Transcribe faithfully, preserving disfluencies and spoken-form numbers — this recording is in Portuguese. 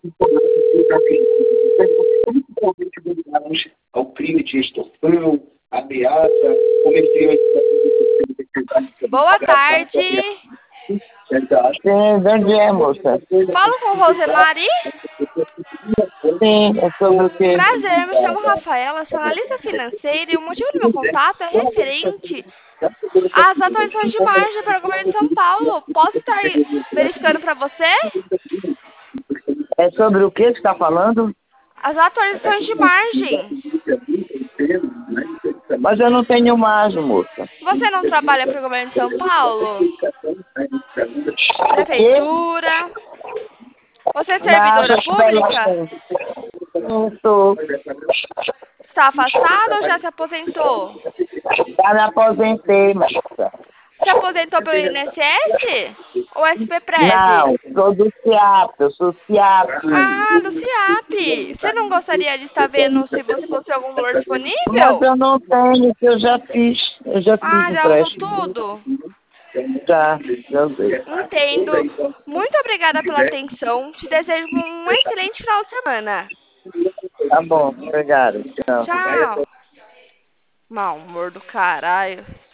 ao crime de extorsão, ameaça, cometeu Boa tarde. Sim, de onde é, moça? Falo com Rosemary? Sim, é sobre o quê? Prazer, eu me chamo Rafaela, sou analista financeira e o motivo do meu contato é referente às atualizações de margem para o governo de São Paulo. Posso estar verificando para você? É sobre o que você está falando? As atualizações de margem. Mas eu não tenho margem, moça. Você não trabalha para o governo de São Paulo? Prefeitura? Você é servidora Nada, pública? não estou. Está afastado ou já se aposentou? Já me aposentei, moça. Se aposentou pelo I N S S ou S P Prev? Não, sou do CIAP, eu sou CIAP. Ah, do CIAP. Você não gostaria de estar vendo se você possui algum valor Mas disponível? eu não tenho, que eu já fiz. Eu já fiz Ah, já usou empréstimo. tudo? Já, já usei. Entendo. Muito obrigada pela atenção. Te desejo um excelente final de semana. Tá bom, obrigado. Tchau. Tchau. Mau humor do caralho.